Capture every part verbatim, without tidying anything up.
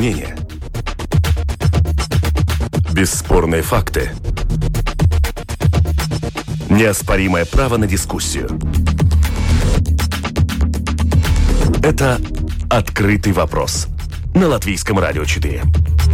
мнение. Бесспорные факты. Неоспоримое право на дискуссию. Это «Открытый вопрос» на Латвийском радио четыре.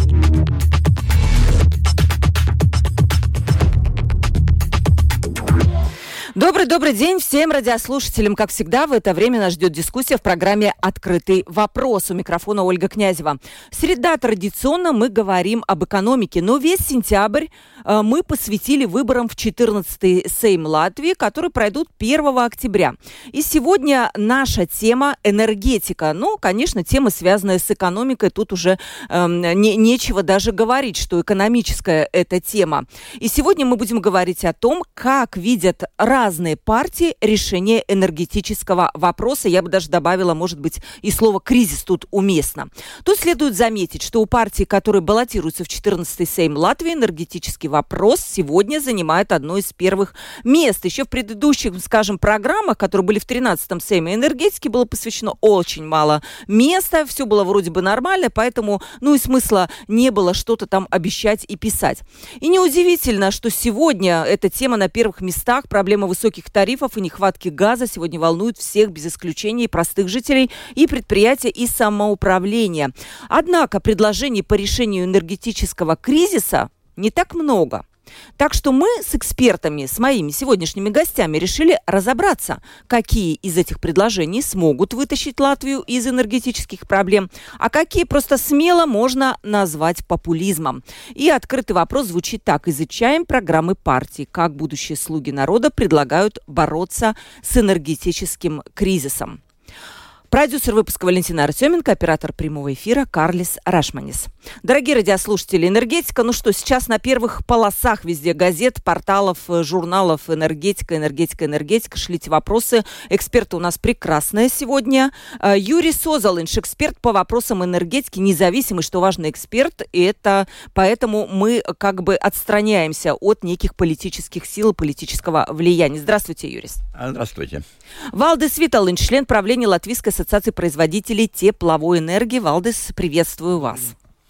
Добрый-добрый день всем радиослушателям. Как всегда, в это время нас ждет дискуссия в программе «Открытый вопрос». У микрофона Ольга Князева. Среда традиционно мы говорим об экономике, но весь сентябрь э, мы посвятили выборам в четырнадцатый Сейм Латвии, которые пройдут первого октября. И сегодня наша тема – энергетика. Ну, конечно, тема, связанная с экономикой, тут уже э, не, нечего даже говорить, что экономическая эта тема. И сегодня мы будем говорить о том, как видят разные разные партии решение энергетического вопроса. Я бы даже добавила, может быть, и слово «кризис» тут уместно. Тут следует заметить, что у партии, которые баллотируются в четырнадцатый Сейм Латвии, энергетический вопрос сегодня занимает одно из первых мест. Еще в предыдущих, скажем, программах, которые были в тринадцатом Сейме энергетики, было посвящено очень мало места. Все было вроде бы нормально, поэтому, ну и смысла не было что-то там обещать и писать. И неудивительно, что сегодня эта тема на первых местах, проблема высоких тарифов и нехватки газа сегодня волнует всех без исключения, и простых жителей, и предприятия, и самоуправления. Однако предложений по решению энергетического кризиса не так много. Так что мы с экспертами, с моими сегодняшними гостями решили разобраться, какие из этих предложений смогут вытащить Латвию из энергетических проблем, а какие просто смело можно назвать популизмом. И открытый вопрос звучит так. Изучаем программы партий, как будущие слуги народа предлагают бороться с энергетическим кризисом. Продюсер выпуска Валентина Артеменко, оператор прямого эфира Карлис Рашманис. Дорогие радиослушатели, энергетика, ну что, сейчас на первых полосах везде газет, порталов, журналов «Энергетика», «Энергетика», «Энергетика». Шлите вопросы. Эксперты у нас прекрасные сегодня. Юрий Созалинш, эксперт по вопросам энергетики, независимый, что важно, эксперт. И это поэтому мы как бы отстраняемся от неких политических сил и политического влияния. Здравствуйте, Юрис. Здравствуйте. Валдис Виталинш, член правления Латвийской ассоциации производителей тепловой энергии. Валдис, приветствую вас.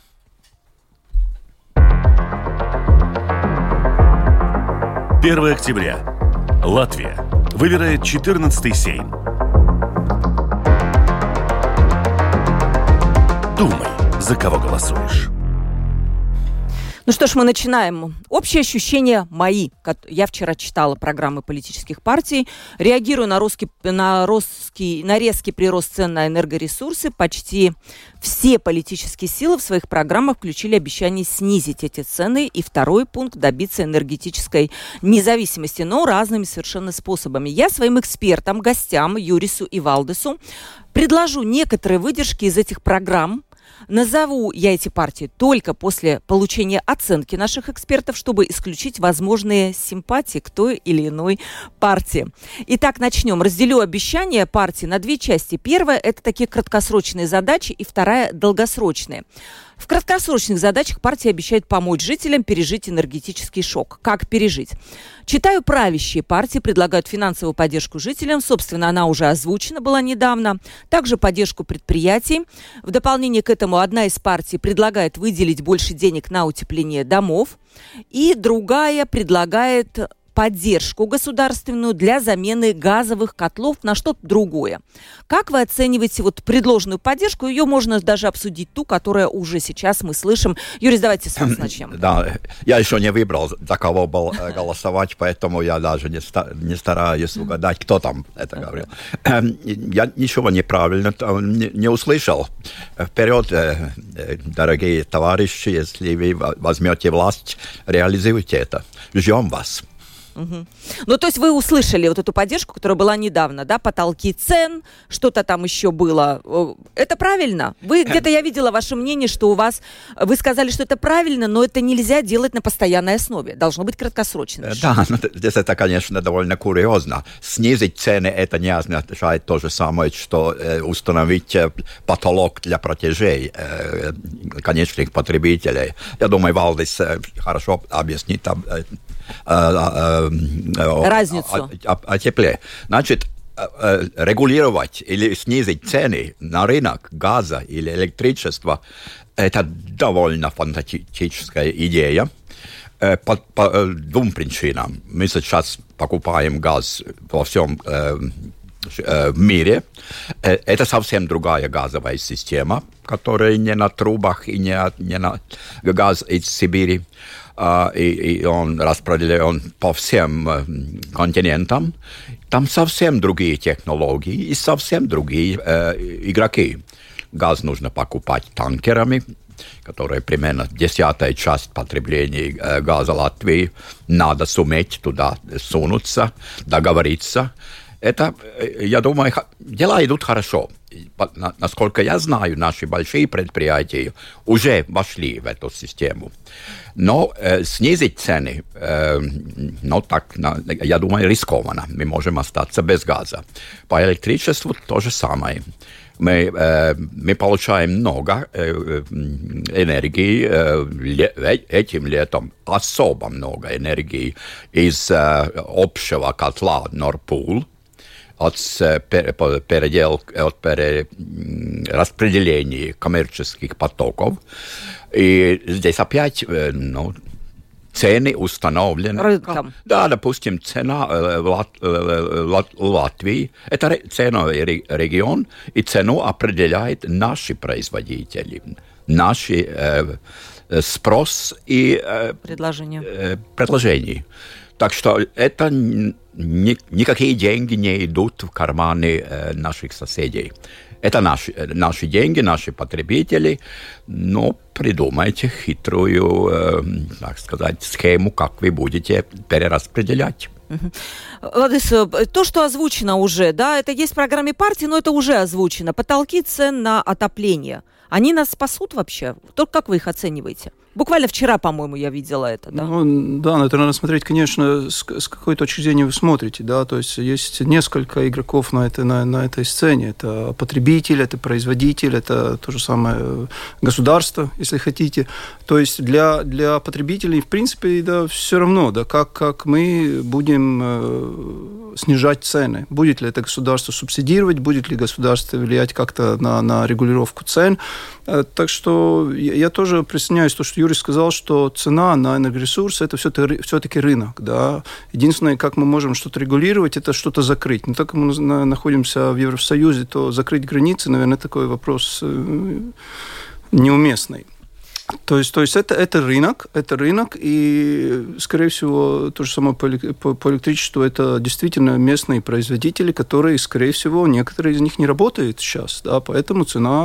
первого октября. Латвия выбирает четырнадцатый Сейм. Думай, за кого голосуешь. Ну что ж, мы начинаем. Общие ощущения мои. Я вчера читала программы политических партий. Реагируя на, русский, на, русский, на резкий прирост цен на энергоресурсы, почти все политические силы в своих программах включили обещание снизить эти цены. И второй пункт – добиться энергетической независимости, но разными совершенно способами. Я своим экспертам, гостям, Юрису и Валдису, предложу некоторые выдержки из этих программ. Назову я эти партии только после получения оценки наших экспертов, чтобы исключить возможные симпатии к той или иной партии. Итак, начнем. Разделю обещания партии на две части. Первая – это такие краткосрочные задачи, и вторая – долгосрочные. В краткосрочных задачах партия обещает помочь жителям пережить энергетический шок. Как пережить? Читаю, правящие партии предлагают финансовую поддержку жителям. Собственно, она уже озвучена была недавно. Также поддержку предприятий. В дополнение к этому одна из партий предлагает выделить больше денег на утепление домов. И другая предлагает поддержку государственную для замены газовых котлов на что-то другое. Как вы оцениваете вот предложенную поддержку? Ее можно даже обсудить ту, которая уже сейчас мы слышим. Юрий, давайте с вас начнем. Да, я еще не выбрал, за кого был голосовать, поэтому я даже не, ста- не стараюсь угадать, кто там это говорил. Я ничего неправильно не, не услышал. Вперед, дорогие товарищи, если вы возьмете власть, реализуйте это. Ждем вас. Угу. Ну, то есть вы услышали вот эту поддержку, которая была недавно, да, потолки цен, что-то там еще было. Это правильно? Вы где-то, я видела ваше мнение, что у вас, вы сказали, что это правильно, но это нельзя делать на постоянной основе. Должно быть краткосрочно. Да, но здесь это, конечно, довольно курьезно. Снизить цены, это не означает то же самое, что э, установить э, потолок для платежей э, конечных потребителей. Я думаю, Валдис э, хорошо объяснит об, э, э, э, разницу о, о, о тепле. Значит, регулировать или снизить цены на рынок газа или электричества, это довольно фантастическая идея. По, по двум причинам. Мы сейчас покупаем газ во всем э, э, мире. Это совсем другая газовая система, которая не на трубах и не, не на газ из Сибири. Uh, и, и он распределен по всем uh, континентам. Там совсем другие технологии и совсем другие uh, игроки. Газ нужно покупать танкерами, которые примерно десятая часть потребления uh, газа Латвии. Надо суметь туда сунуться, договориться. Это, я думаю, дела идут хорошо. Насколько я знаю, наши большие предприятия уже вошли в эту систему. Но э, снизить цены, э, ну, так, на, я думаю, рискованно. Мы можем остаться без газа. По электричеству то же самое. Мы, э, мы получаем много э, энергии, э, ле, этим летом особо много энергии из э, общего котла Nord-Pool. От, передел, от распределения коммерческих потоков. И здесь опять ну, цены установлены. Рынком. Да, допустим, цена в Лат, Латвии, это ценовый регион, и цену определяют наши производители, наши э, спрос и э, предложение. Э, предложение. Так что это ни, никакие деньги не идут в карманы э, наших соседей. Это наши, наши деньги, наши потребители, но придумайте хитрую, э, так сказать, схему, как вы будете перераспределять. Владыс, то, что озвучено уже, да, это есть в программе партии, но это уже озвучено. Потолки цен на отопление. Они нас спасут вообще? Только как вы их оцениваете? Буквально вчера, по-моему, я видела это, да? Ну, да, но это надо смотреть, конечно, с, с какой точки зрения вы смотрите, да, то есть есть несколько игроков на этой, на, на этой сцене. Это потребитель, это производитель, это то же самое государство, если хотите. То есть для, для потребителей, в принципе, да, все равно, да, как, как мы будем э, снижать цены. Будет ли это государство субсидировать, будет ли государство влиять как-то на, на регулировку цен. Э, так что я, я тоже присоединяюсь к тому, что Юрий сказал, что цена на энергоресурсы – это все-таки рынок. Да? Единственное, как мы можем что-то регулировать, это что-то закрыть. Но так как мы находимся в Евросоюзе, то закрыть границы, наверное, такой вопрос неуместный. То есть, то есть это, это рынок, это рынок, и, скорее всего, то же самое по, по, по электричеству, это действительно местные производители, которые, скорее всего, некоторые из них не работают сейчас, да, поэтому цена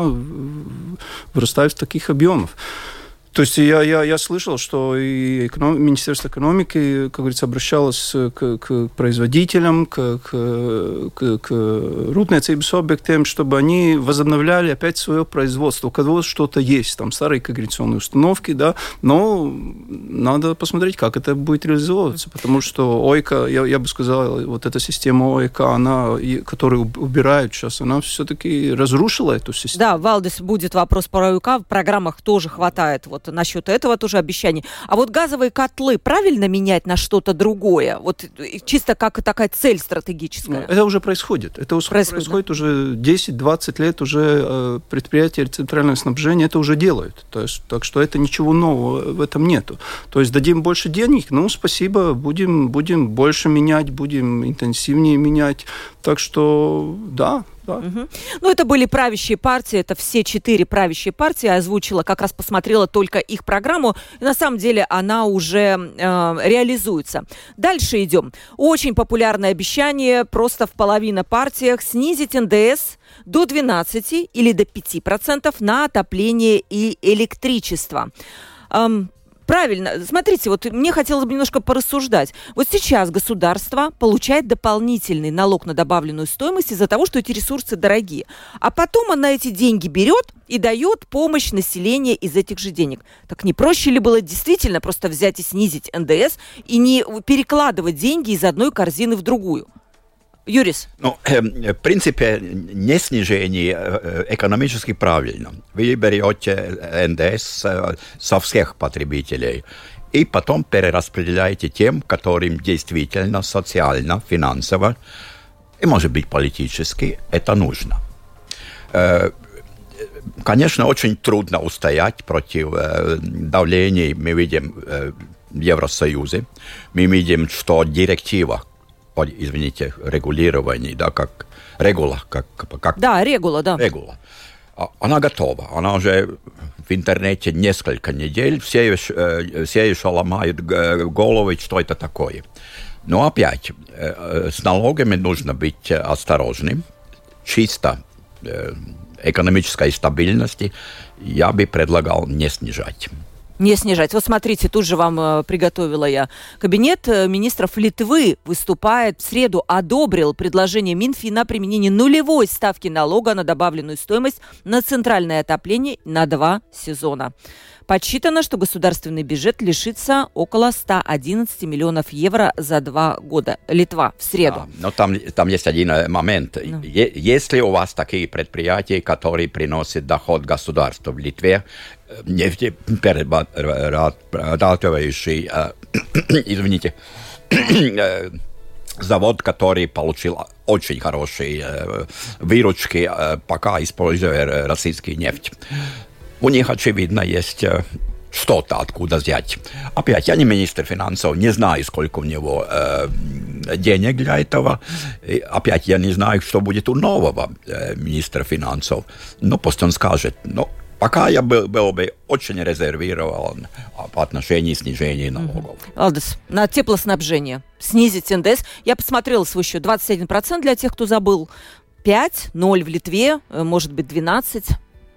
вырастает в таких объемах. То есть я, я, я слышал, что и эконом... Министерство экономики, как говорится, обращалось к, к производителям, к, к, к, к рūpniecības объектам, чтобы они возобновляли опять свое производство. У кого что-то есть, там старые когрегационные установки, да, но надо посмотреть, как это будет реализовываться, потому что ОЭК, я, я бы сказал, вот эта система ОЭК, она, которую убирают сейчас, она все-таки разрушила эту систему. Да, Валдис, будет вопрос по ОЭК, в программах тоже хватает вот насчет этого тоже обещаний. А вот газовые котлы правильно менять на что-то другое? Вот чисто как такая цель стратегическая? Это уже происходит. Это уже происходит, происходит да? уже десять-двадцать лет, уже предприятия центрального снабжения это уже делают. То есть, так что это ничего нового в этом нету. То есть дадим больше денег, ну, спасибо, будем, будем больше менять, будем интенсивнее менять. Так что, да, да. Угу. Ну, это были правящие партии, это все четыре правящие партии. Я озвучила, как раз посмотрела только их программу. И на самом деле она уже э, реализуется. Дальше идем. Очень популярное обещание просто в половине партиях снизить эн дэ эс до двенадцати или до пяти процентов на отопление и электричество. Эм, Правильно. Смотрите, вот мне хотелось бы немножко порассуждать. Вот сейчас государство получает дополнительный налог на добавленную стоимость из-за того, что эти ресурсы дорогие. А потом она эти деньги берет и дает помощь населению из этих же денег. Так не проще ли было действительно просто взять и снизить эн дэ эс и не перекладывать деньги из одной корзины в другую? Юрис? Ну, э, в принципе, не снижение э, экономически правильно. Вы берете эн дэ эс э, со всех потребителей и потом перераспределяете тем, которым действительно социально, финансово и, может быть, политически это нужно. Конечно, очень трудно устоять против давления, мы видим в Евросоюзе. Мы видим, что директива, извините, регулирование, да, как регула, как, как... Да, регула, да. Регула. Она готова, она уже в интернете несколько недель, все еще, все еще ломают головы, что это такое. Но опять, с налогами нужно быть осторожным, чисто экономической стабильности я бы предлагал не снижать. Не снижать. Вот смотрите, тут же вам э, приготовила я. Кабинет э, министров Литвы выступает в среду, одобрил предложение Минфина о применении нулевой ставки налога на добавленную стоимость на центральное отопление на два сезона. Подсчитано, что государственный бюджет лишится около сто одиннадцать миллионов евро за два года. Литва в среду. Да, но там, там есть один момент. Ну. Е- если у вас такие предприятия, которые приносят доход государству в Литве, нефтеперерабатывающий, э, извините, э, завод, который получил очень хорошие э, выручки, э, пока используя российскую нефть. У них, очевидно, есть э, что-то, откуда взять. Опять, я не министр финансов, не знаю, сколько у него э, денег для этого. И, опять, я не знаю, что будет у нового э, министра финансов. Но пусть он скажет, ну, пока я был, был бы очень резервирован по отношению снижения налогов. Алдис, на теплоснабжение снизить эн дэ эс. Я посмотрела свой счет. двадцать один процент для тех, кто забыл. пять, ноль в Литве, может быть, двенадцать.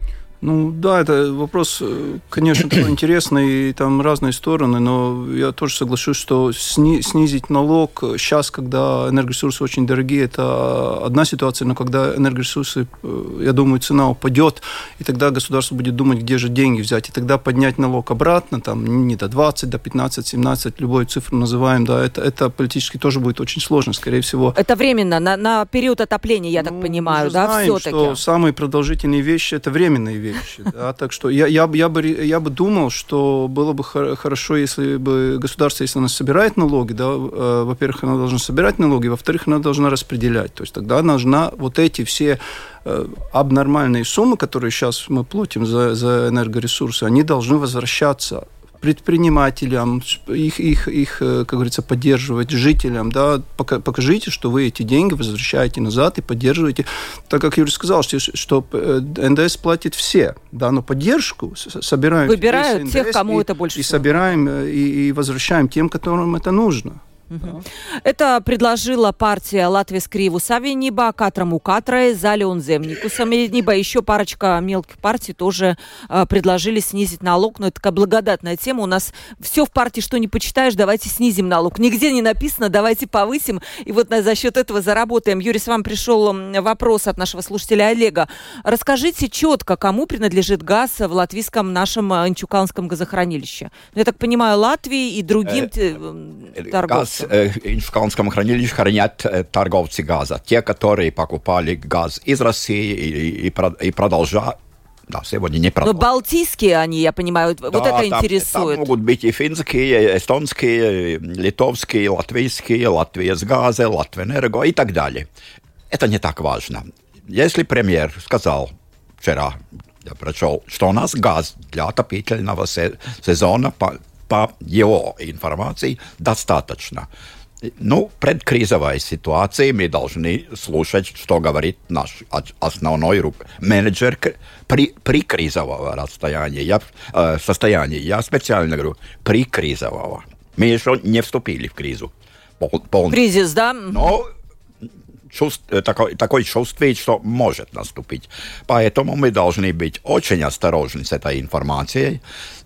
Ну да, это вопрос, конечно, такой интересный, и там разные стороны, но я тоже соглашусь, что сни- снизить налог сейчас, когда энергоресурсы очень дорогие, это одна ситуация, но когда энергоресурсы, я думаю, цена упадет, и тогда государство будет думать, где же деньги взять, и тогда поднять налог обратно, там не до двадцати, до пятнадцати, семнадцати, любую цифру называем, да, это, это политически тоже будет очень сложно, скорее всего. Это временно, на, на период отопления, я ну, так понимаю, мы же да, знаем, все-таки. что самые продолжительные вещи – это временные вещи. Вещи, да, так что я, я, я, бы, я бы думал, что было бы хорошо, если бы государство, если оно собирает налоги, да, э, во-первых, оно должно собирать налоги, во-вторых, оно должно распределять. То есть тогда должна вот эти все э, абнормальные суммы, которые сейчас мы платим за, за энергоресурсы, они должны возвращаться предпринимателям, их, их, их, как говорится, поддерживать, жителям, да, покажите, что вы эти деньги возвращаете назад и поддерживаете. Так как Юрий сказал, что, что эн дэ эс платит все, да, но поддержку собираем... Выбирают тех, кому и, это больше и всего. собираем, и, и возвращаем тем, которым это нужно. Угу. Это предложила партия Латвijas Крīvu Savienība, Катрому Катrai, Zaļo Zemnieku Savienība. Еще парочка мелких партий тоже э, предложили снизить налог. Но это такая благодатная тема. У нас все в партии, что не почитаешь, давайте снизим налог. Нигде не написано, давайте повысим. И вот за счет этого заработаем. Юрий, с вами пришел вопрос от нашего слушателя Олега. Расскажите четко, кому принадлежит газ в латвийском нашем Инчукалнском газохранилище? Я так понимаю, Латвии и другим э, торговцам. В Инчукалнском хранилище хранят торговцы газа. Те, которые покупали газ из России и, и, и продолжают. Да, сегодня не продолжают. Но балтийские они, я понимаю, да, вот это там, интересует. Там могут быть и финские, эстонские, литовские, латвийские, Латвиясгаз, Латвэнерго и так далее. Это не так важно. Если премьер сказал вчера, я прочел, что у нас газ для отопительного сезона по По его информации достаточно. Ну, предкризовой ситуации мы должны слушать, что говорит наш основной менеджер при, при кризового расстояния. Я, э, состояния. Я специально говорю, при кризового. Мы еще не вступили в кризу. Пол, пол... Кризис, да? Но чувств, такой, такой чувствие, что может наступить. Поэтому мы должны быть очень осторожны с этой информацией.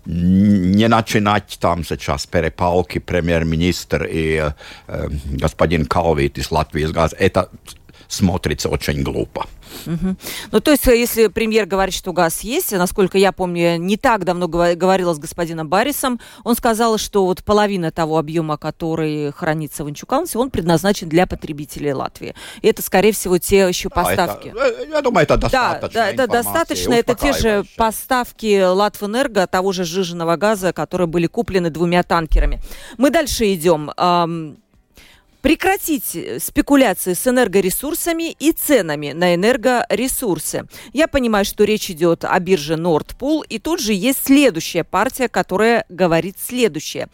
Не начинать там сейчас перепалки премьер-министр и э, господин Калвит из Латвиясгаз. Это смотрится очень глупо. Угу. Ну, то есть, если премьер говорит, что газ есть, насколько я помню, я не так давно говорила с господином Баррисом, он сказал, что вот половина того объема, который хранится в Инчукалнсе, он предназначен для потребителей Латвии. И это, скорее всего, те еще поставки. А это, я думаю, это достаточно. Да, да, это достаточно. Это те же поставки Латвэнерго, того же сжиженного газа, которые были куплены двумя танкерами. Мы дальше идем. Прекратить спекуляции с энергоресурсами и ценами на энергоресурсы. Я понимаю, что речь идет о бирже Nord Pool, и тут же есть следующая партия, которая говорит следующее.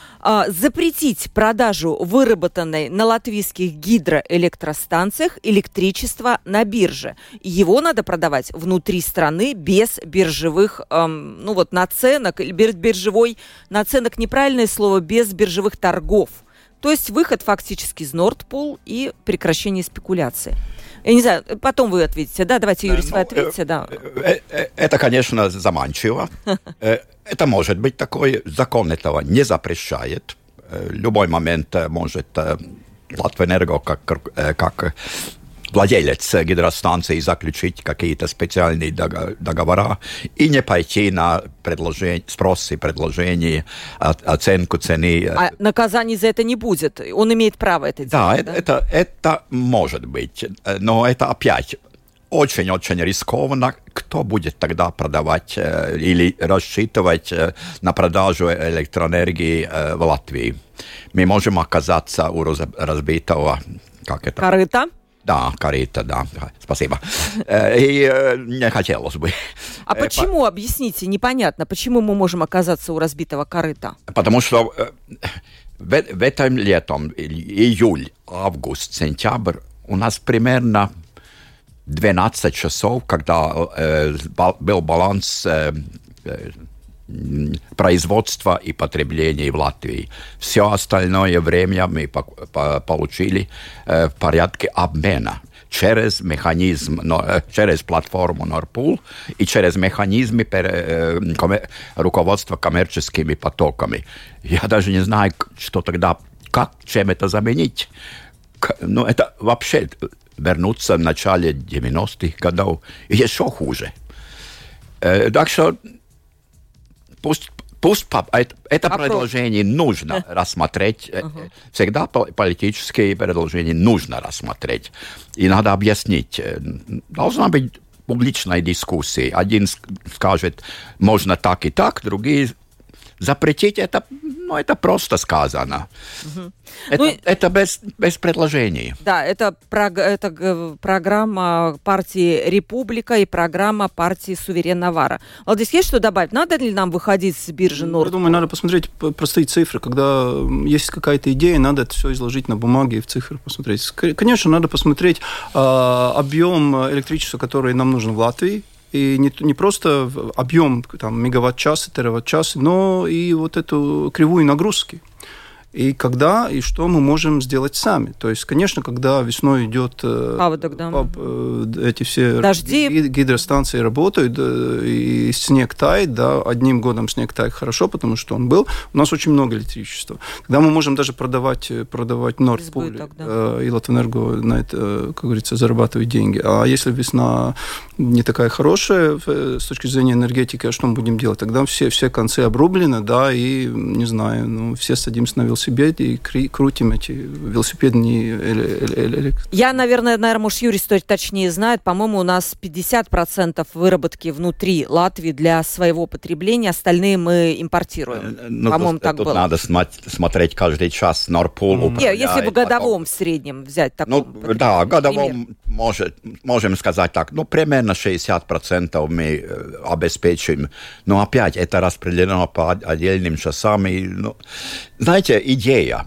Запретить продажу выработанной на латвийских гидроэлектростанциях электричества на бирже. Его надо продавать внутри страны без биржевых, эм, ну вот наценок, или биржевой, наценок неправильное слово, без биржевых торгов. То есть выход фактически из Nord Pool и прекращение спекуляции. Я не знаю, потом вы ответите. Да, давайте, Юрий, ну, вы ответите. Да. Это, конечно, заманчиво. Это может быть такое. Закон этого не запрещает. В любой момент может Латвэнерго, как, как владелец гидростанции, заключить какие-то специальные договора и не пойти на предложение, спрос и предложение, оценку цены. А наказаний за это не будет? Он имеет право это делать? Да, да? Это, это может быть. Но это опять очень-очень рискованно. Кто будет тогда продавать э, или рассчитывать э, на продажу электроэнергии э, в Латвии? Мы можем оказаться у разбитого... Как это? Корыта? Да, корыта, да. Спасибо. И не хотелось бы. А почему, объясните, непонятно, почему мы можем оказаться у разбитого корыта? Потому что в, в этом летом, июль, август, сентябрь, у нас примерно двенадцать часов, когда э, был баланс э, э, производства и потребления в Латвии. Все остальное время мы по- по- получили э, в порядке обмена через механизм, но, э, через платформу Nord Pool и через механизмы пер, э, коммер- руководства коммерческими потоками. Я даже не знаю, что тогда, как, чем это заменить. Ну, это вообще... вернуться в начале девяностых годов, и еще хуже. Э, так что пусть, пусть это, это предложение нужно рассмотреть. Uh-huh. Всегда политические предложения нужно рассмотреть. И надо объяснить. Должна быть публичная дискуссия. Один скажет, можно так и так, другие запретить это, ну, это просто сказано. Угу. Это, ну, это без, без предложений. Да, это, прог, это программа партии «Република» и программа партии «Суверен Навара». Владимир, есть что добавить? Надо ли нам выходить с биржи Nord Pool? Я думаю, надо посмотреть простые цифры. Когда есть какая-то идея, надо это все изложить на бумаге и в цифрах посмотреть. Конечно, надо посмотреть э, объем электричества, который нам нужен в Латвии. И не, не просто объем там, мегаватт-час, тераватт-час, но и вот эту кривую нагрузки. И когда, и что мы можем сделать сами. То есть, конечно, когда весной идет... Паводок, да. Эти все дожди. Гидростанции работают, и снег тает, да, одним годом снег тает хорошо, потому что он был. У нас очень много электричества. Тогда мы можем даже продавать, продавать Nord Pool, да. И Латвэнерго на это, как говорится, зарабатывать деньги. А если весна не такая хорошая с точки зрения энергетики, а что мы будем делать? Тогда все, все концы обрублены, да, и, не знаю, ну, все садимся на велосипед и крутим эти велосипедные электро. Я, наверное, наверное, может, Юрий точнее знает, по-моему, у нас пятьдесят процентов выработки внутри Латвии для своего потребления, остальные мы импортируем. Ну, по-моему, тут, так тут было. Надо смотреть каждый час. Nord Pool управляет. Нет, если в годовом в среднем взять такой. Ну, да, в годовом может, можем сказать так, ну, примерно шестьдесят процентов мы обеспечим, но опять это распределено по отдельным часам. И, ну, знаете, идея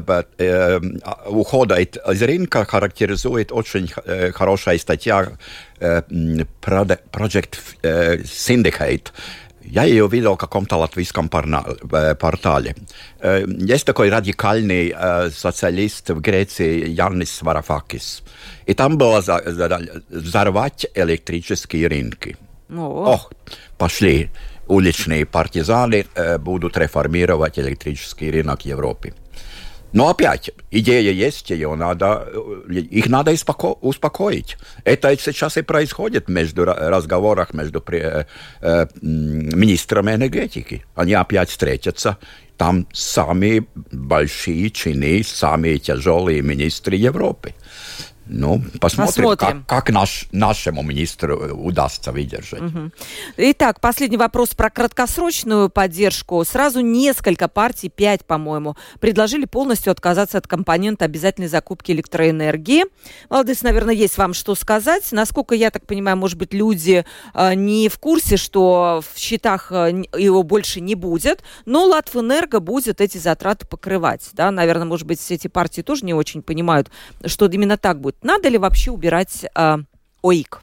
э, ухода из рынка характеризует очень э, хорошая статья э, Project Syndicate. Я ее видел в каком-то латвийском портале. Есть такой радикальный э, социалист в Греции Яннис Варафакис. И там было за, за, взорвать электрические рынки. О. Ох, пошли. Уличные партизаны э, будут реформировать электрический рынок Европы. Но опять, идея есть, ее надо, их надо испоко- успокоить. Это сейчас и происходит между разговорах между э, э, министрами энергетики. Они опять встретятся. Там самые большие чины, самые тяжелые министры Европы. Ну, посмотрим, Посмотрим. как, как наш, нашему министру удастся выдержать. Угу. Итак, последний вопрос про краткосрочную поддержку. Сразу несколько партий, пять, по-моему, предложили полностью отказаться от компонента обязательной закупки электроэнергии. Валдис, наверное, есть вам что сказать. Насколько я так понимаю, может быть, люди э, не в курсе, что в счетах э, его больше не будет, но Латвэнерго будет эти затраты покрывать. Да? Наверное, может быть, эти партии тоже не очень понимают, что именно так будет. Надо ли вообще убирать э, ОИК?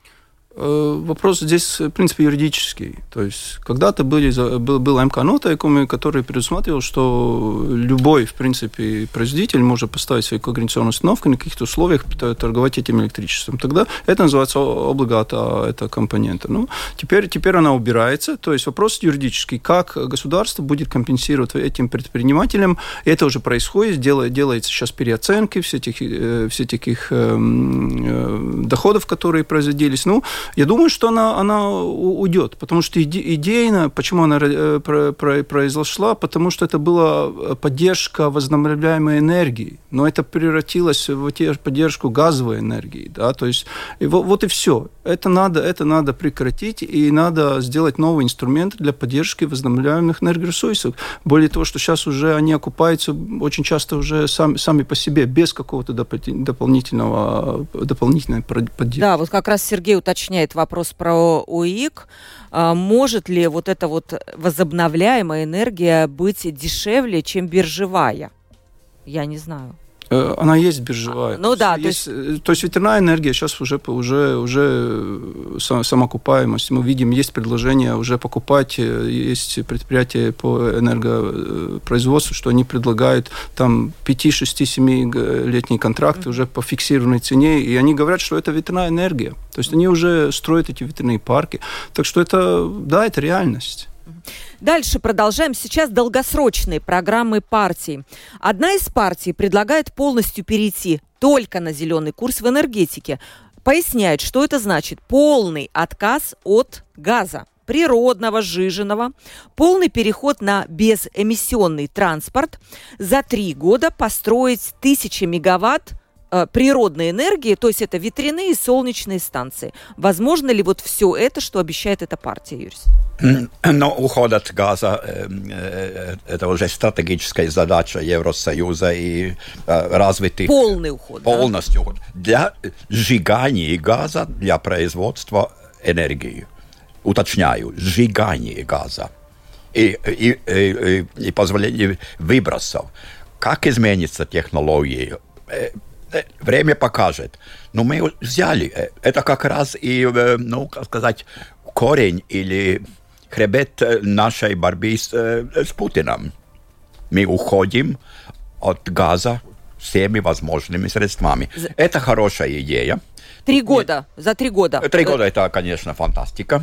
Вопрос здесь, в принципе, юридический. То есть, когда-то были, был, был МК-нотайкumi, который предусматривал, что любой, в принципе, производитель может поставить свои когенерационные установки на каких-то условиях торговать этим электричеством. Тогда это называется облигата, это компонента. Ну, теперь, теперь она убирается. То есть, вопрос юридический. Как государство будет компенсировать этим предпринимателям? Это уже происходит. Делает, делается сейчас переоценки всех этих, всех этих э, доходов, которые производились. Ну, я думаю, что она, она уйдет, потому что иде, идейно, почему она э, про, про, произошла, потому что это была поддержка возобновляемой энергии, но это превратилось в поддержку газовой энергии, да, то есть и вот, вот и все. Это надо, это надо прекратить, и надо сделать новый инструмент для поддержки возобновляемых энергоресурсов. Более того, что сейчас уже они окупаются очень часто уже сами, сами по себе, без какого-то дополнительного, дополнительной поддержки. Да, вот как раз Сергей уточняет вопрос про ОИК. А может ли вот эта вот возобновляемая энергия быть дешевле, чем биржевая? Я не знаю. Она есть биржевая. А, ну да, есть, то есть... то есть ветряная энергия сейчас уже, уже, уже самоокупаемость. Мы видим, есть предложение уже покупать, есть предприятия по энергопроизводству, что они предлагают там пять, шесть, семь-летние контракты mm-hmm. уже по фиксированной цене, и они говорят, что это ветряная энергия. То есть они уже строят эти ветряные парки. Так что это, да, это реальность. Дальше продолжаем. Сейчас долгосрочные программы партий. Одна из партий предлагает полностью перейти только на зеленый курс в энергетике. Поясняет, что это значит. Полный отказ от газа природного, сжиженного, полный переход на безэмиссионный транспорт, за три года построить тысячи мегаватт природной энергии, то есть это ветряные и солнечные станции. Возможно ли вот все это, что обещает эта партия, Юрис? Но уход от газа – это уже стратегическая задача Евросоюза и развитых... Полный уход. Полностью. Да? Для сжигания газа, для производства энергии. Уточняю, сжигание газа и, и, и, и позволение выбросов. Как изменится технология? Время покажет. Но мы взяли. Это как раз и, ну, как сказать, корень или хребет нашей борьбы с, с Путиным. Мы уходим от газа всеми возможными средствами. Это хорошая идея. Три года. Нет. За три года. Три года – это, конечно, фантастика.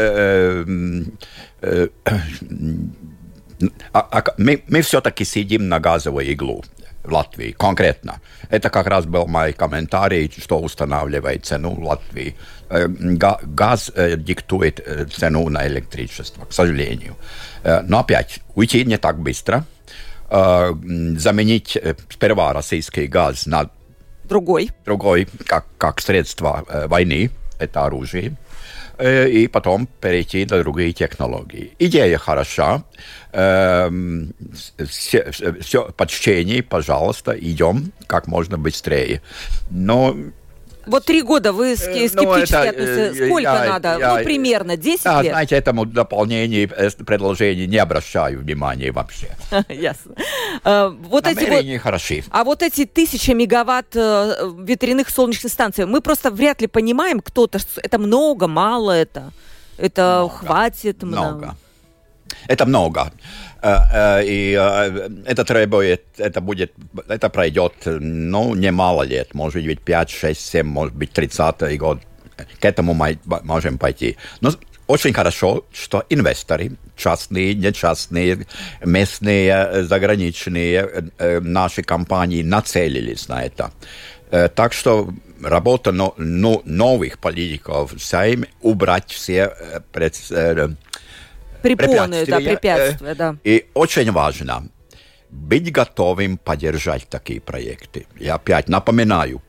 Мы, мы все-таки сидим на газовую иглу. В Латвии конкретно. Это как раз был мой комментарий, что устанавливает цену в Латвии. Газ диктует цену на электричество, к сожалению. Но опять, уйти не так быстро. Заменить сперва российский газ на другой, другой как, как средство войны, это оружие. И потом перейти на другие технологии. Идея хороша. Эм, все, все, почтение, пожалуйста, идем как можно быстрее. Но... Вот три года вы скептически ну, относитесь. Сколько я, надо? Я, ну, примерно десять да, лет? Знаете, этому дополнению, предложению не обращаю внимания вообще. Ясно. Вот намерения эти вот, хороши. А вот эти тысячи мегаватт ветряных солнечных станций, мы просто вряд ли понимаем, кто-то, это много, мало это. Это много, хватит много. много. Это много. И это требует, это будет, это пройдет, ну, немало лет, может быть, пять, шесть, семь, может быть, тридцатый год. К этому мы можем пойти. Но очень хорошо, что инвесторы, частные, нечастные, местные, заграничные, наши компании нацелились на это. Так что работа новых политиков Сейм убрать все пред, препоны, да, препятствия, да. И очень важно быть готовым поддержать такие проекты. Я опять напоминаю,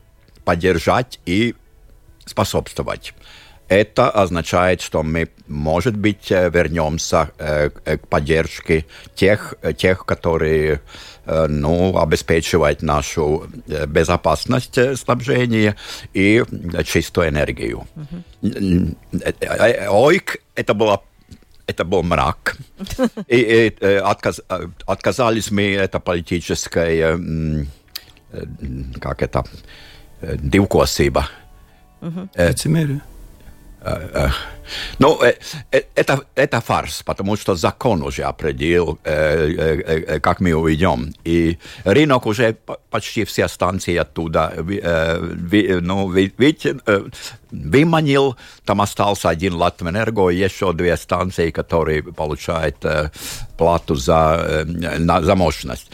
поддержать и способствовать. Это означает, что мы, может быть, вернемся к поддержке тех, тех которые ну, обеспечивают нашу безопасность снабжения и чистую энергию. Mm-hmm. ОИК – это было Это был мрак. И, и отказ, отказались мы от политической, как это, divkosība. Лицемерие. Ну, это, это фарс, потому что закон уже определил, как мы уйдем. И рынок уже почти все станции оттуда ну, выманил. Там остался один Латвэнерго и еще две станции, которые получают плату за, за мощность.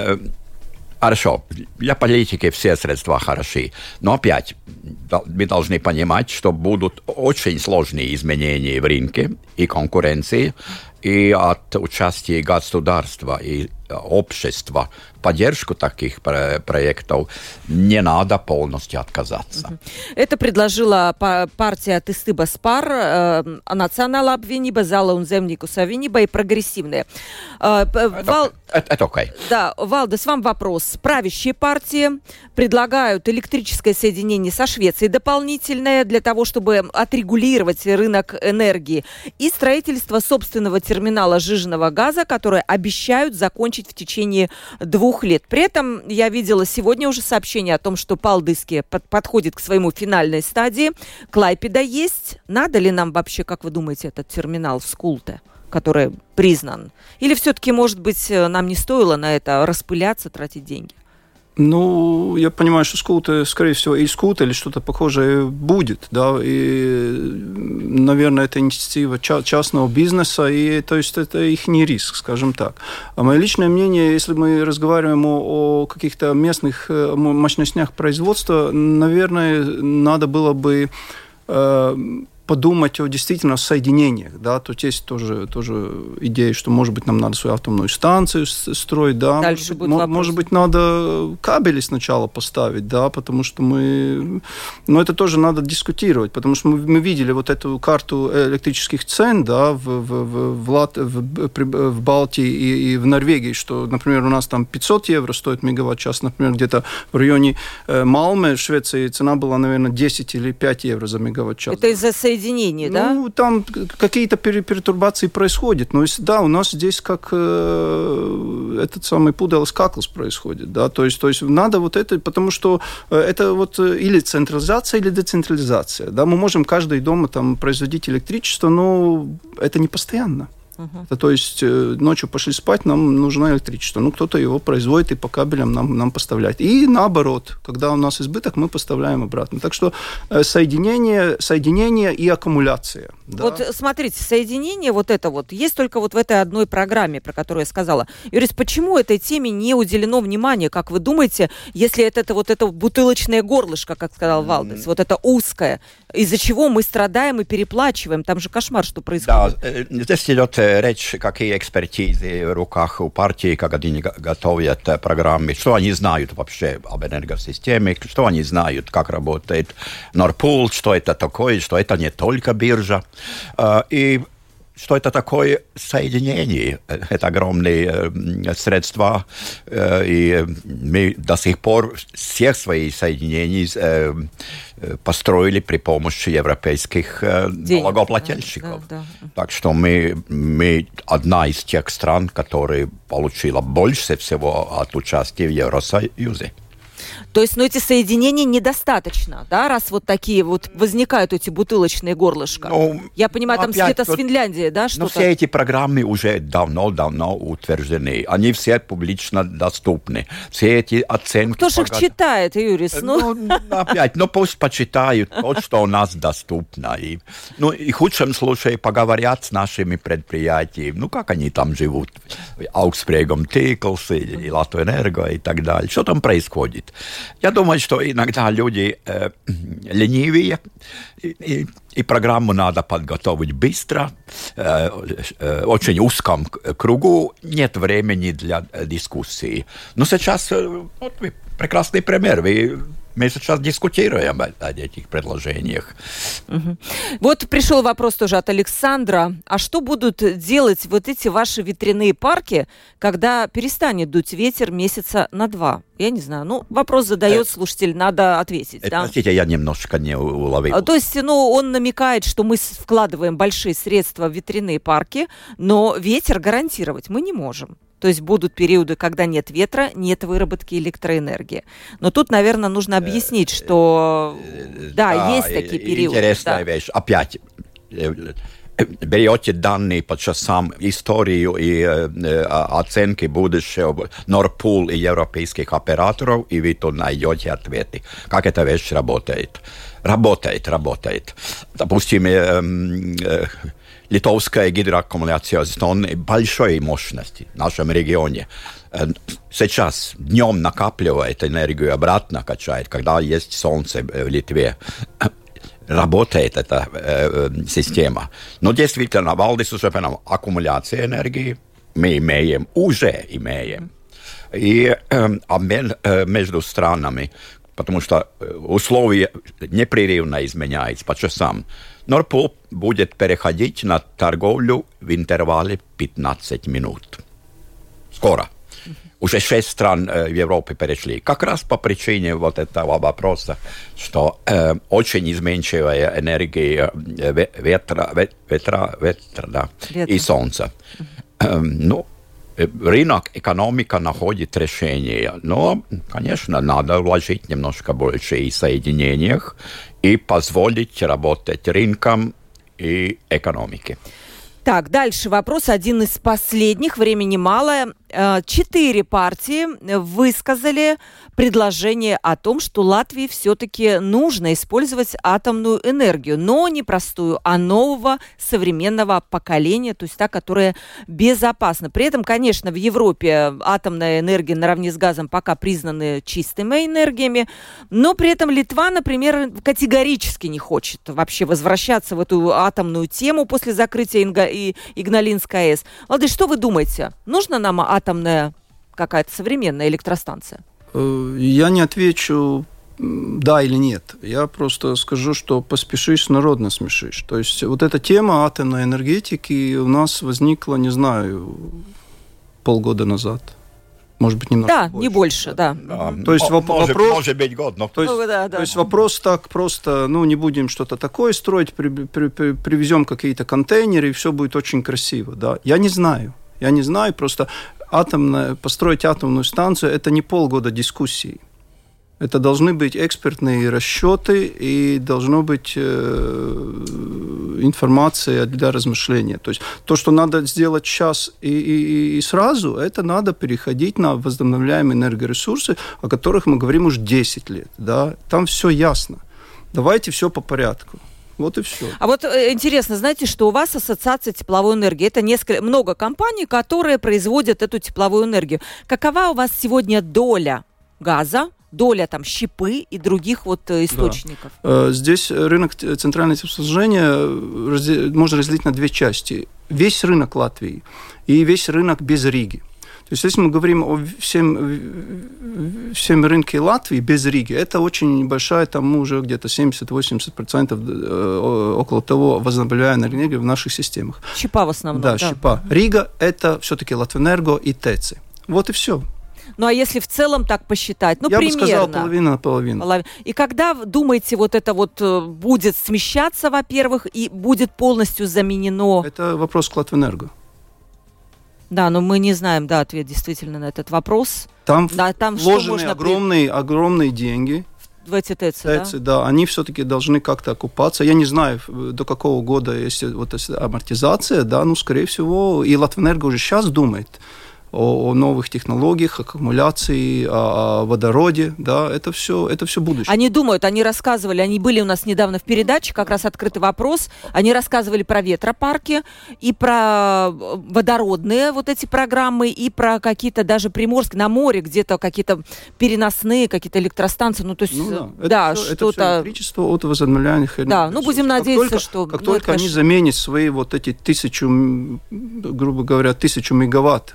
Хорошо, для политики все средства хороши, но опять мы должны понимать, что будут очень сложные изменения в рынке и конкуренции, и от участия государства и общества в поддержку таких проектов не надо полностью отказаться. Это предложила партия Тыстыба Спар, Национālā apvienība, Zala un Zemnieku savienība и прогрессивные. Это, Вал... это, это окей. Да, Валдес, вам вопрос. Правящие партии предлагают электрическое соединение со Швецией дополнительное для того, чтобы отрегулировать рынок энергии, и строительство собственного терминала сжиженного газа, который обещают закончить в течение двух лет. При этом я видела сегодня уже сообщение о том, что Палдыски под, подходит к своему финальной стадии. Клайпеда есть. Надо ли нам вообще, как вы думаете, этот терминал в Скулте, который признан? Или все-таки, может быть, нам не стоило на это распыляться, тратить деньги? Ну, я понимаю, что Скулте, скорее всего, и Скулте или что-то похожее будет, да, и, наверное, это инициатива частного бизнеса, и, то есть, это их не риск, скажем так. А мое личное мнение, если мы разговариваем о, о каких-то местных мощностях производства, наверное, надо было бы э, подумать о действительно соединениях, да, тут есть тоже, тоже идея, что, может быть, нам надо свою атомную станцию строить, да, Дальше будет может, может быть, надо кабели сначала поставить, да, потому что мы, но это тоже надо дискутировать, потому что мы, мы видели вот эту карту электрических цен, да, в, в, в, в, Лат, в, в Балтии и, и в Норвегии, что, например, у нас там пятьсот евро стоит мегаватт-час, например, где-то в районе Малмö, в Швеции, цена была, наверное, десять или пять евро за мегаватт-час. Это из-за соединение, да? Ну, там какие-то пертурбации происходят. Но, да, у нас здесь как э, этот самый пуделс каклс происходит, да, то есть, то есть надо вот это, потому что это вот или централизация, или децентрализация, да, мы можем каждый дома там производить электричество, но это не постоянно. Uh-huh. Это, то есть ночью пошли спать, нам нужно электричество. Ну, кто-то его производит и по кабелям нам, нам поставляет. И наоборот, когда у нас избыток, мы поставляем обратно. Так что соединение, соединение и аккумуляция. Да. Вот смотрите, соединение вот это вот есть только вот в этой одной программе, про которую я сказала. Юрис, почему этой теме не уделено внимания, как вы думаете, если это, это вот это бутылочное горлышко, как сказал Валдес, mm-hmm. вот это узкое, из-за чего мы страдаем и переплачиваем? Там же кошмар, что происходит. Да, здесь идет речь, какие экспертизы в руках у партии, как они готовят программы, что они знают вообще об энергосистеме, что они знают, как работает Nord-Pool, что это такое, что это не только биржа. И что это такое соединение. Это огромные средства, и мы до сих пор всех своих соединений построили при помощи европейских денег, налогоплательщиков. Да, да, да. Так что мы, мы одна из тех стран, которая получила больше всего от участия в Евросоюзе. То есть, ну, эти соединения недостаточно, да, раз вот такие вот возникают эти бутылочные горлышка. Ну, я понимаю, там где-то с Финляндии, да, что-то? Но все эти программы уже давно-давно утверждены. Они все публично доступны. Все эти оценки... Кто же их читает, Юрис? Ну, ну опять, ну, пусть почитают то, что у нас доступно. И, ну, и в худшем случае поговорят с нашими предприятиями. Ну, как они там живут? Augssprägum Tīkls и Латвэнерго и так далее. Что там происходит? Я думаю, что иногда люди э, ленивые, и, и, и программу надо подготовить быстро, э, э, очень узком кругу, нет времени для дискуссии. Но сейчас, э, вот вы, прекрасный пример, вы Мы сейчас дискутируем о, о этих предложениях. Угу. Вот пришел вопрос тоже от Александра. А что будут делать вот эти ваши ветряные парки, когда перестанет дуть ветер месяца на два? Я не знаю. Ну, вопрос задает слушатель, надо ответить. Это, да? Простите, я немножко не уловил. То есть, ну, он намекает, что мы вкладываем большие средства в ветряные парки, но ветер гарантировать мы не можем. То есть будут периоды, когда нет ветра, нет выработки электроэнергии. Но тут, наверное, нужно объяснить, что да, да есть такие периоды. Интересная да. вещь. Опять берете данные по часам, историю и э, оценки будущего Nord-Pool и европейских операторов, и вы тут найдете ответы. Как эта вещь работает? Работает, работает. Допустим, э, э, литовская гидроаккумуляция большой мощности в нашем регионе. Сейчас днем накапливает энергию, обратно качает, когда есть солнце в Литве. Работает эта э, система. Но действительно, Валдис уже понял, аккумуляция энергии мы имеем, уже имеем. И э, обмен э, между странами, потому что условия непрерывно изменяются по часам. Nord-Pool будет переходить на торговлю в интервале пятнадцать минут. Скоро. Уже шесть стран э, в Европе перешли. Как раз по причине вот этого вопроса, что э, очень изменчивая энергия э, ветра, ветра, ветра да, и солнца. Э, ну, рынок, экономика находит решение. Но, конечно, надо вложить немножко больше и в соединениях, и позволить работать рынкам и экономике. Так, дальше вопрос, один из последних, времени мало. Четыре партии высказали предложение о том, что Латвии все-таки нужно использовать атомную энергию, но не простую, а нового современного поколения, то есть та, которая безопасна. При этом, конечно, в Европе атомная энергия наравне с газом пока признаны чистыми энергиями, но при этом Литва, например, категорически не хочет вообще возвращаться в эту атомную тему после закрытия Инга- и Игналинской АЭС. Владимир, что вы думаете? Нужна нам атомная какая-то современная электростанция? Я не отвечу да или нет. Я просто скажу, что поспешишь, народно смешишь. То есть вот эта тема атомной энергетики у нас возникла, не знаю, полгода назад. Может быть, немного да, больше. не больше, да. да. да. То есть может, вопрос... Может быть, год, но... То есть, ну, да, да. то есть вопрос так просто, ну, не будем что-то такое строить, при, при, при, привезем какие-то контейнеры, и все будет очень красиво, да. Я не знаю. Я не знаю, просто атомная, построить атомную станцию – это не полгода дискуссий. Это должны быть экспертные расчеты и должна быть э, информация для размышления. То есть то, что надо сделать сейчас и, и, и сразу, это надо переходить на возобновляемые энергоресурсы, о которых мы говорим уже десять лет. Да? Там все ясно. Давайте все по порядку. Вот и все. А вот интересно, знаете, что у вас ассоциация тепловой энергии. Это несколько, много компаний, которые производят эту тепловую энергию. Какова у вас сегодня доля газа, доля там щепы и других вот источников? Да. Здесь рынок центрального теплоснабжения можно разделить на две части. Весь рынок Латвии и весь рынок без Риги. То есть, если мы говорим о всем, всем рынке Латвии без Риги, это очень небольшая, там мы уже где-то семьдесят-восемьдесят процентов около того возобновляемой энергии в наших системах. Щепа в основном. Да, да. щепа. Рига – это все-таки Латвэнерго и ТЭЦи. Вот и все. Ну, а если в целом так посчитать? Ну, я примерно. бы сказал, половина на половину. Половина. И когда, думаете, вот это вот будет смещаться, во-первых, и будет полностью заменено? Это вопрос к Латвэнерго. Да, но мы не знаем, да, ответ действительно на этот вопрос. Там, да, там вложены огромные, при... огромные деньги. В эти ТЭЦи, ТЭЦи, да? да, они все-таки должны как-то окупаться. Я не знаю, до какого года есть вот эта амортизация, да, ну, скорее всего, и Латвэнерго уже сейчас думает о, о новых технологиях, аккумуляции, о, о водороде, да, это все, это все будущее. Они думают, они рассказывали, они были у нас недавно в передаче, как раз «Открытый вопрос», они рассказывали про ветропарки и про водородные вот эти программы, и про какие-то даже приморские, на море где-то какие-то переносные, какие-то электростанции, ну, то есть, ну, да, да это все, что-то... Это все электричество от возобновляемых энергий. Да, ну, будем как надеяться, только, что... Как ну, только они конечно... заменят свои вот эти тысячу, грубо говоря, тысячу мегаватт, как, как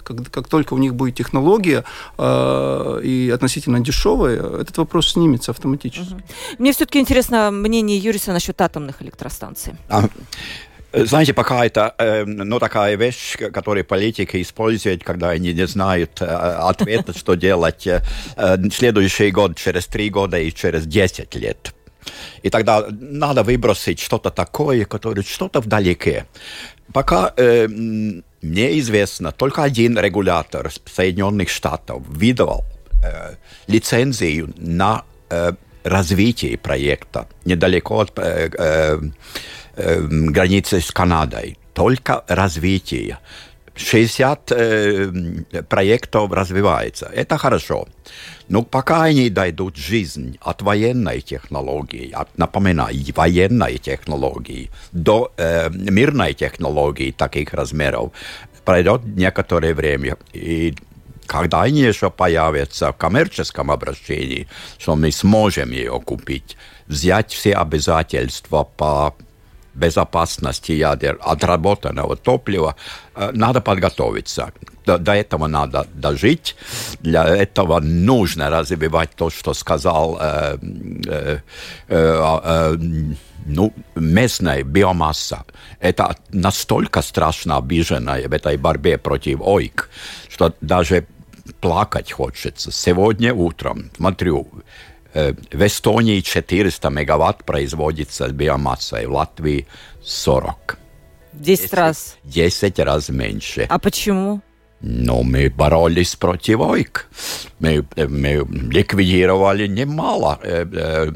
как только у них будет технология э, и относительно дешевая, этот вопрос снимется автоматически. Угу. Мне все-таки интересно мнение Юриса насчет атомных электростанций. А, знаете, пока это э, ну, такая вещь, которую политики используют, когда они не знают э, ответа, что делать э, следующий год, через три года и через десять лет. И тогда надо выбросить что-то такое, которое что-то вдалеке. Пока э, мне известно, только один регулятор Соединенных Штатов выдавал э, лицензию на э, развитие проекта недалеко от э, э, э, границы с Канадой. Только развитие. шестьдесят э, проектов развивается. Это хорошо. Но пока они дойдут в жизнь от военной технологии, от, напоминаю, военной технологии до э, мирной технологии таких размеров, пройдет некоторое время. И когда они еще появятся в коммерческом обращении, что мы сможем ее купить, взять все обязательства по безопасности ядер, отработанного топлива, надо подготовиться. До, до этого надо дожить. Для этого нужно развивать то, что сказал э, э, э, э, ну, местная биомасса. Это настолько страшно обиженная в этой борьбе против ОИК, что даже плакать хочется. Сегодня утром, смотрю, в Эстонии четыреста мегаватт производится биомассой, в Латвии сорок. Десять раз. Десять раз меньше. А почему? Ну, мы боролись против ОИК. Мы, мы ликвидировали немало э, э,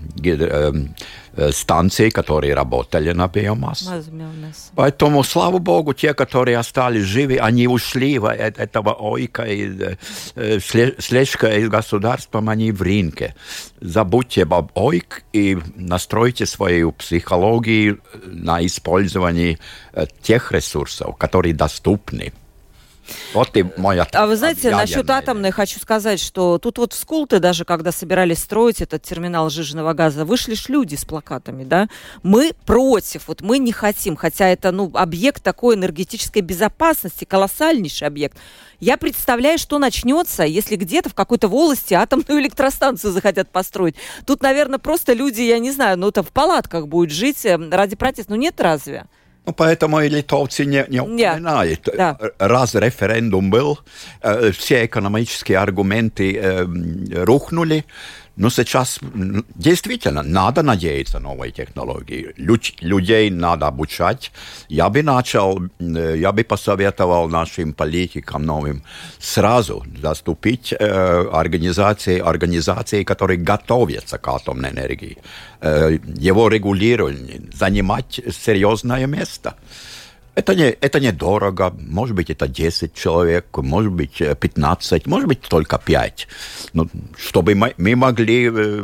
э, станций, которые работали на биомассу. Поэтому, слава богу, те, которые остались живы, они ушли от этого ОИКа, и э, слежка из государства, они в рынке. Забудьте об ОИК и настройте свою психологию на использование э, тех ресурсов, которые доступны. Вот и мой ответ. А вы знаете, насчет атомной хочу сказать, что тут вот в Скулты, даже когда собирались строить этот терминал сжиженного газа, вышли ж люди с плакатами, да? Мы против, вот мы не хотим, хотя это, ну, объект такой энергетической безопасности, колоссальнейший объект. Я представляю, что начнется, если где-то в какой-то волости атомную электростанцию захотят построить. Тут, наверное, просто люди, я не знаю, ну, это в палатках будут жить ради протеста. Ну, нет разве? Ну, поэтому и литовцы не, не упоминают. Да. Раз референдум был, э, все экономические аргументы э, рухнули, но сейчас действительно надо надеяться на новые технологии. Люд, людей надо обучать. Я бы начал, э, я бы посоветовал нашим политикам новым сразу заступить э, организации, организации, которые готовятся к атомной энергии. Э, его регулирование, занимать серьезное место. Это не, это недорого, может быть, это десять человек, может быть, пятнадцать, может быть, только пять. Но чтобы мы, мы могли э,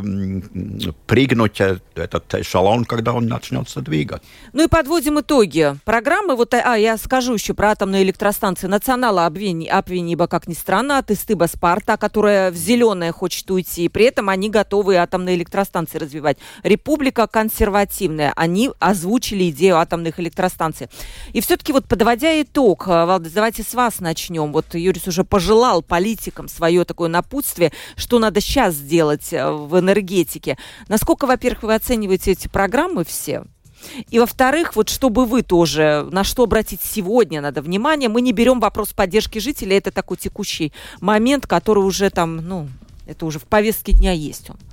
прыгнуть этот эшелон, когда он начнется двигаться. Ну и подводим итоги программы. Вот, а, я скажу еще про атомные электростанции. Национала обвиниба, как ни странно, от Истыба Спарта, которая в зеленое хочет уйти. При этом они готовы атомные электростанции развивать. Республика консервативная. Они озвучили идею атомных электростанций. И все-таки вот подводя итог, Валдис, давайте с вас начнем. Вот Юрис уже пожелал политикам свое такое напутствие, что надо сейчас сделать в энергетике. Насколько, во-первых, вы оцениваете эти программы все? И, во-вторых, вот чтобы вы тоже, на что обратить сегодня надо внимание, мы не берем вопрос поддержки жителей, это такой текущий момент, который уже там, ну, это уже в повестке дня есть он.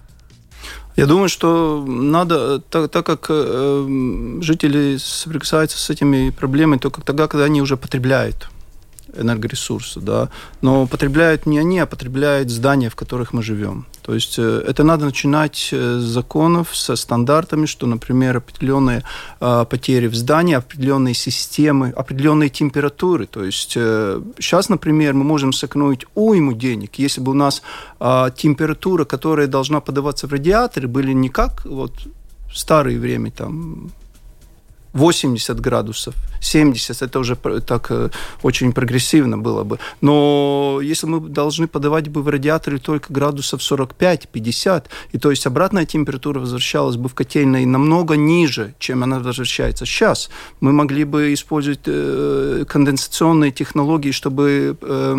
Я думаю, что надо, так, так как э, жители соприкасаются с этими проблемами только тогда, когда они уже потребляют энергоресурсы, да, но потребляют не они, а потребляют здания, в которых мы живем. То есть э, это надо начинать с законов, со стандартами, что, например, определенные э, потери в здании, определенные системы, определенные температуры. То есть э, сейчас, например, мы можем сэкономить уйму денег, если бы у нас э, температура, которая должна подаваться в радиаторы, были не как вот в старое время, там, восемьдесят градусов, семьдесят, это уже так очень прогрессивно было бы. Но если мы должны подавать бы в радиаторе только градусов сорок пять - пятьдесят, и то есть обратная температура возвращалась бы в котельной намного ниже, чем она возвращается сейчас, мы могли бы использовать э, конденсационные технологии, чтобы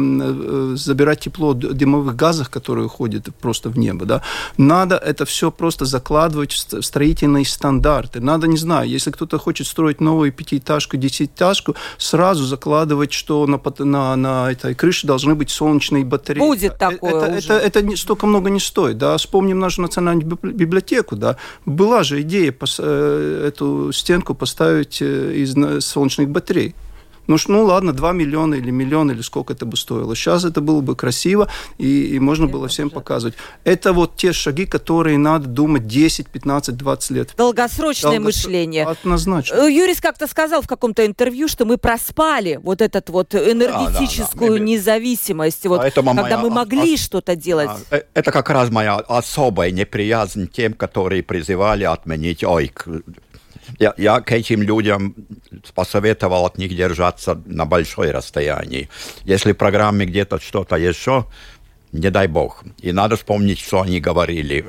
э, забирать тепло от дымовых газов, которые уходят просто в небо. Да? Надо это все просто закладывать в строительные стандарты. Надо, не знаю, если кто-то хочет строить новую пятиэтажку, десятиэтажку, сразу закладывать, что на, на, на этой крыше должны быть солнечные батареи. Будет такое это, уже. Это, это, это столько много не стоит. Да? Вспомним нашу национальную библиотеку. Да? Была же идея пос, эту стенку поставить из солнечных батарей. Ну, ну ладно, два миллиона или миллион, или сколько это бы стоило. Сейчас это было бы красиво, и, и можно было всем показывать. Это вот те шаги, которые надо думать десять, пятнадцать, двадцать лет. Долгосрочное Долгос... мышление. Однозначно. Юрис как-то сказал в каком-то интервью, что мы проспали вот эту вот энергетическую да, да, да. независимость, вот, когда моя... мы могли а... что-то делать. Это как раз моя особая неприязнь тем, которые призывали отменить ОЙК. Я, я к этим людям посоветовал от них держаться на большое расстоянии. Если в программе где-то что-то еще, не дай бог. И надо вспомнить, что они говорили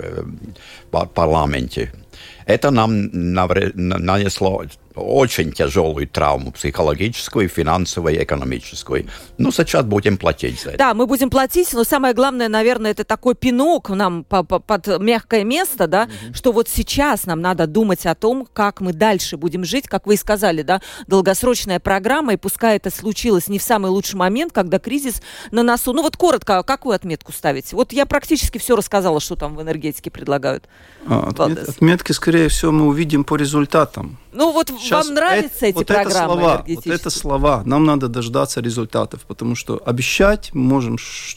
в парламенте. Это нам нанесло очень тяжелую травму психологическую, финансовую, экономическую. Ну, сейчас будем платить за это. Да, мы будем платить, но самое главное, наверное, это такой пинок нам под мягкое место, да, mm-hmm. что вот сейчас нам надо думать о том, как мы дальше будем жить, как вы и сказали, да, долгосрочная программа, и пускай это случилось не в самый лучший момент, когда кризис на носу. Ну, вот коротко, какую отметку ставите? Вот я практически все рассказала, что там в энергетике предлагают. А, отмет, отметки, скорее всего, мы увидим по результатам. Ну, вот сейчас вам нравятся это, эти вот программы это слова, вот это слова. Нам надо дождаться результатов, потому что обещать можем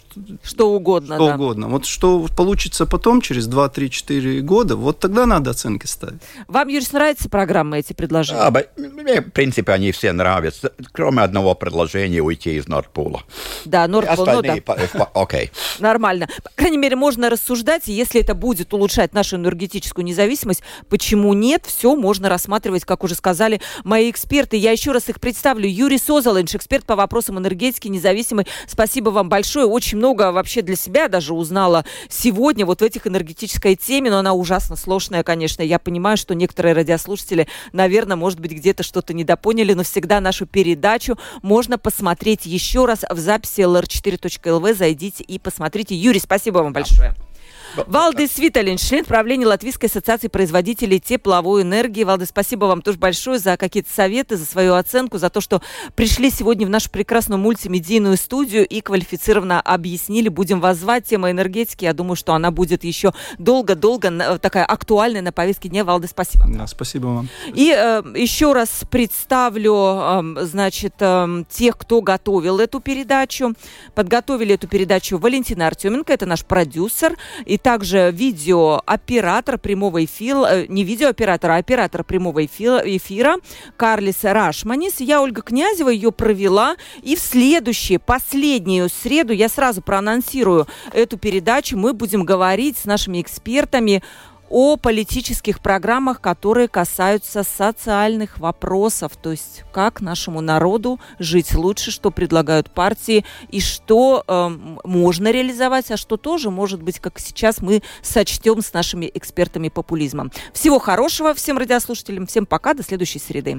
что угодно. Что да. угодно. Вот что получится потом, через два, три, четыре года, вот тогда надо оценки ставить. Вам, Юрий, нравятся программы, эти предложения? Да, мне, в принципе, они все нравятся, кроме одного предложения уйти из Нордпула. Да, Нордпул, ну да. Окей. Нормально. По крайней мере, можно рассуждать, и если это будет улучшать нашу энергетическую независимость, почему нет? Все можно рассматривать, как уже сказали мои эксперты. Я еще раз их представлю. Юрий Созолинш, эксперт по вопросам энергетики, независимой. Спасибо вам большое. Очень много вообще для себя даже узнала сегодня вот в этих энергетической теме, но она ужасно сложная, конечно. Я понимаю, что некоторые радиослушатели, наверное, может быть, где-то что-то недопоняли, но всегда нашу передачу можно посмотреть еще раз в записи эл эр четыре точка эл ви. Зайдите и посмотрите. Юрий, спасибо вам большое. Валдис Виталин, член правления Латвийской ассоциации производителей тепловой энергии. Валдис, спасибо вам тоже большое за какие-то советы, за свою оценку, за то, что пришли сегодня в нашу прекрасную мультимедийную студию и квалифицированно объяснили. Будем вас звать. Тема энергетики, я думаю, что она будет еще долго-долго такая актуальная на повестке дня. Валдис, спасибо. Да, спасибо вам. И э, еще раз представлю, э, значит, э, тех, кто готовил эту передачу. Подготовили эту передачу Валентина Артеменко, это наш продюсер, и также видеооператор прямого эфира, не видеооператор, а оператор прямого эфира, эфира Карлис Рашманис. Я, Ольга Князева, ее провела. И в следующую, последнюю среду, я сразу проанонсирую эту передачу, мы будем говорить с нашими экспертами о политических программах, которые касаются социальных вопросов, то есть как нашему народу жить лучше, что предлагают партии и что э, можно реализовать, а что тоже, может быть, как сейчас мы сочтем с нашими экспертами популизмом. Всего хорошего всем радиослушателям, всем пока, до следующей среды.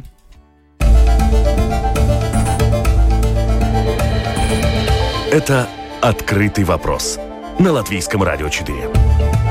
Это «Открытый вопрос» на Латвийском радио четыре.